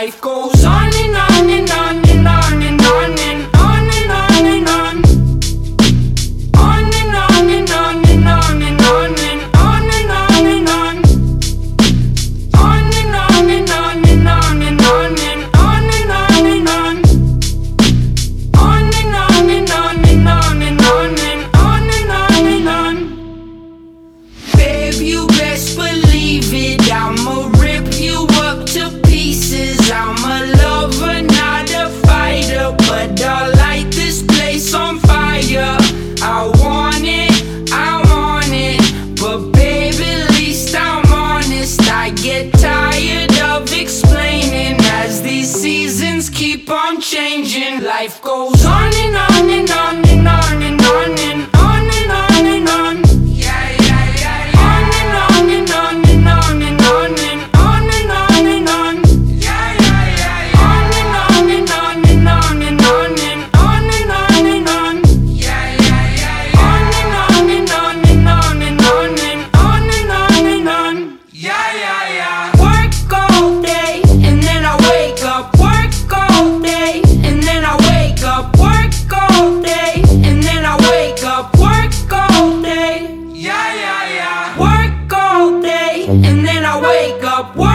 life goes on and on and on and on and on and on and on and on. On and on and on and on and on and on and on and on. On and on and on and on and on and on and on and on. On and on and on and on and on and on and on and on. Babe, you best believe it, I'ma rip you up to pieces. I'm a lover, not a fighter, but I'll light this place on fire. I want it, but baby, at least I'm honest. I get tired of explaining as these seasons keep on changing. Life goes on and on and on and on and on and on and on and on. Yeah, yeah, yeah, yeah. On and on and on and on and on and on and on and on. Yeah, yeah, yeah, yeah. On and on and on and on and on and on and on and on. Yeah, yeah, yeah, yeah. On and on and on and on and on and on and on and on. Yeah, yeah, yeah. Work all day and then I wake up. Work all day and then I wake up. Work all day and then I wake up. Work all day. Yeah, yeah, yeah. Work all day and then I wake up.